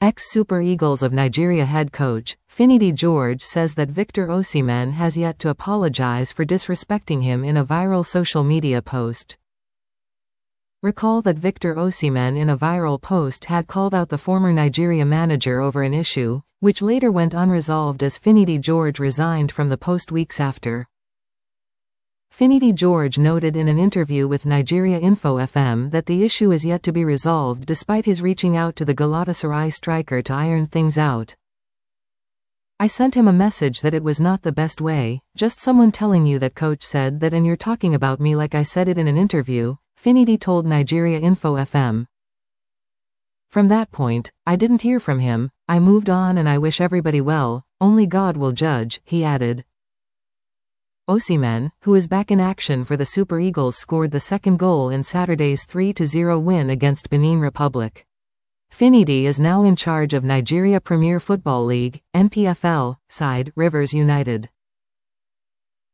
Ex-Super Eagles of Nigeria head coach, Finidi George says that Victor Osimhen has yet to apologize for disrespecting him in a viral social media post. Recall that Victor Osimhen in a viral post had called out the former Nigeria manager over an issue, which later went unresolved as Finidi George resigned from the post weeks after. Finidi George noted in an interview with Nigeria Info FM that the issue is yet to be resolved despite his reaching out to the Galatasaray striker to iron things out. "I sent him a message that it was not the best way, just someone telling you that coach said that and you're talking about me like I said it in an interview," Finidi told Nigeria Info FM. "From that point, I didn't hear from him, I moved on and I wish everybody well, only God will judge," he added. Osimhen, who is back in action for the Super Eagles, scored the second goal in Saturday's 3-0 win against Benin Republic. Finidi is now in charge of Nigeria Premier Football League, NPFL, side Rivers United.